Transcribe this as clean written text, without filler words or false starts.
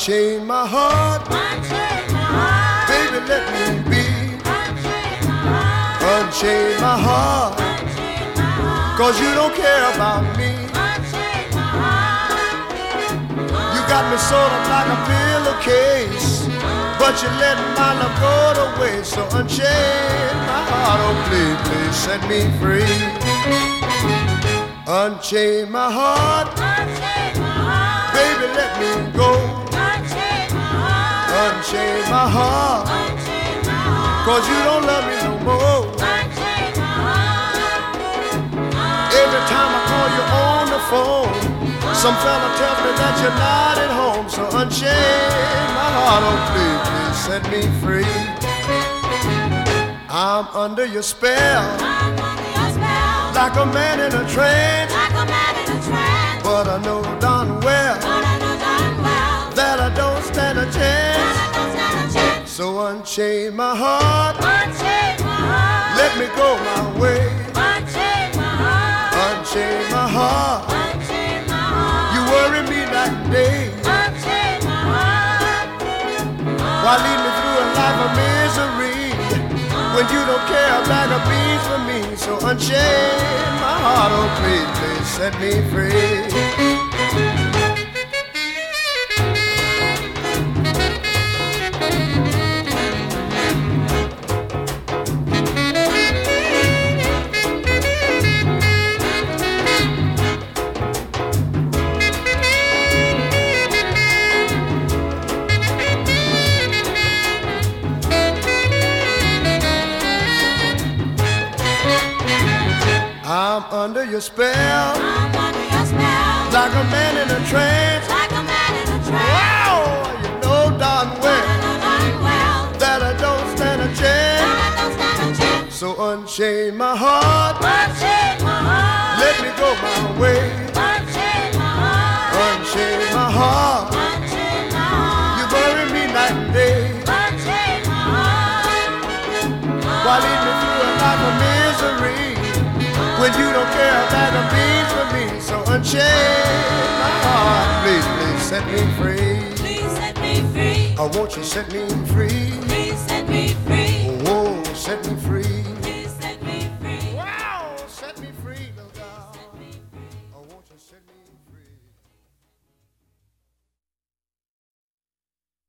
Unchain my heart, baby, let me be. Unchain my heart, 'cause you don't care about me. You got me sort of like a pillowcase, but you let my love go to waste. So unchain my heart, oh please, please set me free. Unchain my heart, baby, let me go. Unchain my heart, 'cause you don't love me no more. Every time I call you on the phone, some fella tells me that you're not at home. So unchain my heart, oh please, please set me free. I'm under your spell, like a man in a trance. But I know darn well that I don't stand a chance. So unchain my heart, let me go my way. Unchain my heart, you worry me night and day. Why lead me through a life of misery when you don't care a bag of beans for me? So unchain my heart, oh please, please set me free. I'm under your spell, like a man in a trance. Wow, you know darn well that I don't stand a chance. So unchain my heart, let me go my way. Unchain my heart, you bury me night and day. Why lead me through a life of misery when you don't care about the beans for me? So unchain my heart, please, please set me free. Please set me free. Oh, won't you set me free?